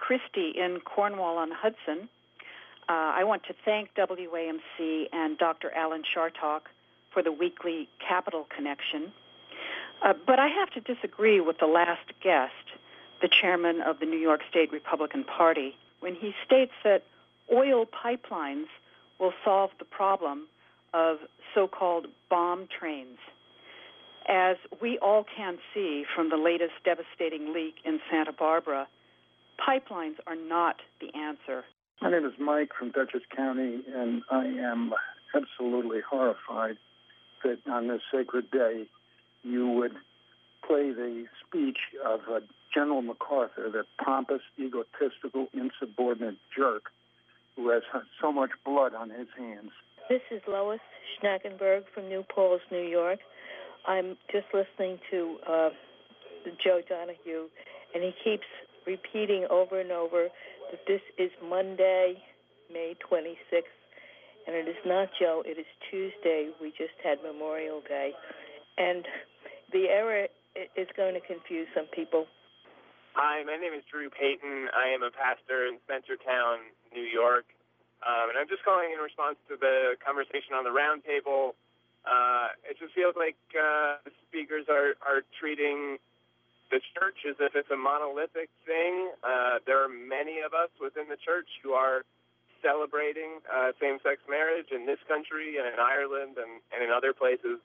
Christie in Cornwall-on-Hudson. I want to thank WAMC and Dr. Alan Chartock for the weekly Capital Connection. But I have to disagree with the last guest, the chairman of the New York State Republican Party, when he states that oil pipelines will solve the problem of so-called bomb trains. As we all can see from the latest devastating leak in Santa Barbara, pipelines are not the answer. My name is Mike from Dutchess County, and I am absolutely horrified that on this sacred day you would play the speech of General MacArthur, that pompous, egotistical, insubordinate jerk who has so much blood on his hands. This is Lois Schnackenberg from New Paltz, New York. I'm just listening to Joe Donahue, and he keeps repeating over and over that this is Monday, May 26th, and it is not, Joe, it is Tuesday. We just had Memorial Day. And the error is going to confuse some people. Hi, my name is Drew Payton. I am a pastor in Spencertown, New York. And I'm just calling in response to the conversation on the roundtable. It just feels like the speakers are treating the church as if it's a monolithic thing. There are many of us within the church who are celebrating same-sex marriage in this country and in Ireland and in other places.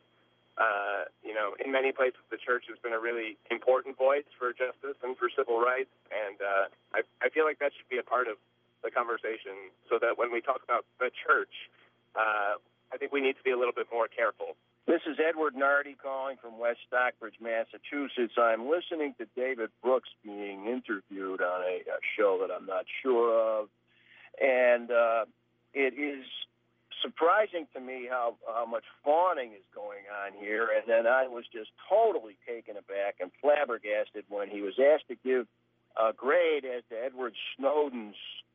In many places, the church has been a really important voice for justice and for civil rights, and I feel like that should be a part of the conversation so that when we talk about the church, I think we need to be a little bit more careful. This is Edward Nardi calling from West Stockbridge, Massachusetts. I'm listening to David Brooks being interviewed on a show that I'm not sure of, and it is surprising to me how much fawning is going on here. And then I was just totally taken aback and flabbergasted when he was asked to give a grade as to Edward Snowden's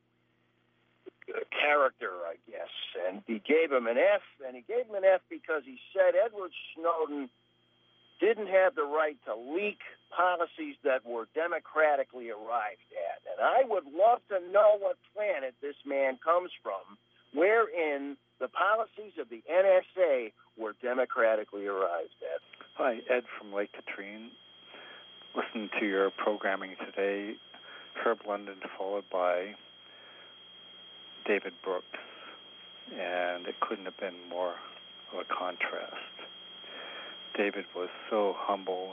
character, I guess. And he gave him an F, and he gave him an F because he said Edward Snowden didn't have the right to leak policies that were democratically arrived at. And I would love to know what planet this man comes from, wherein the policies of the NSA were democratically arrived at. Hi, Ed from Lake Katrine. Listening to your programming today, Herb London followed by David Brooks, and it couldn't have been more of a contrast. David was so humble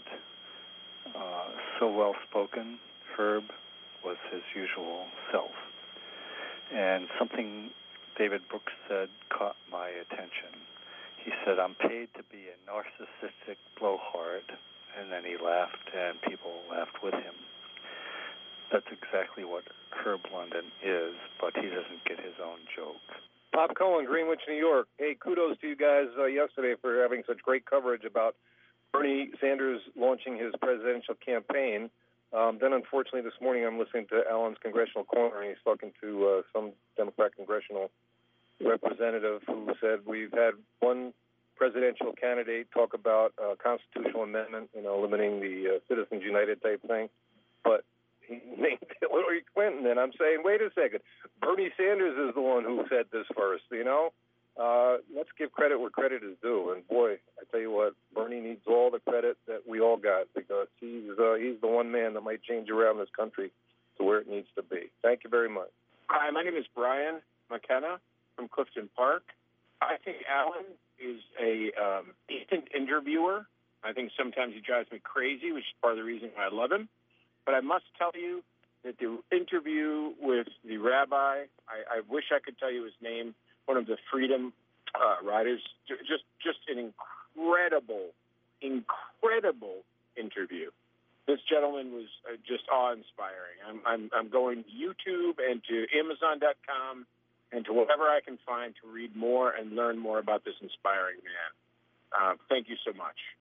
and so well-spoken. Herb was his usual self. And something David Brooks said caught my attention. He said, "I'm paid to be a narcissistic blowhard," and then he laughed, and people laughed with him. That's exactly what Herb London is, but he doesn't get his own joke. Bob Cohen, Greenwich, New York. Hey, kudos to you guys yesterday for having such great coverage about Bernie Sanders launching his presidential campaign. Then, unfortunately, this morning I'm listening to Alan's Congressional Corner, and he's talking to some Democrat congressional representative who said we've had one presidential candidate talk about a constitutional amendment, limiting the Citizens United type thing, but he named Hillary Clinton, and I'm saying, wait a second, Bernie Sanders is the one who said this first, Let's give credit where credit is due, and boy, I tell you what, Bernie needs all the credit that we all got, because he's the one man that might change around this country to where it needs to be. Thank you very much. Hi, my name is Brian McKenna from Clifton Park. I think Alan is a decent interviewer. I think sometimes he drives me crazy, which is part of the reason why I love him. But I must tell you that the interview with the rabbi, I wish I could tell you his name, one of the Freedom Riders, just an incredible interview. This gentleman was just awe-inspiring. I'm going to YouTube and to Amazon.com and to whatever I can find to read more and learn more about this inspiring man. Thank you so much.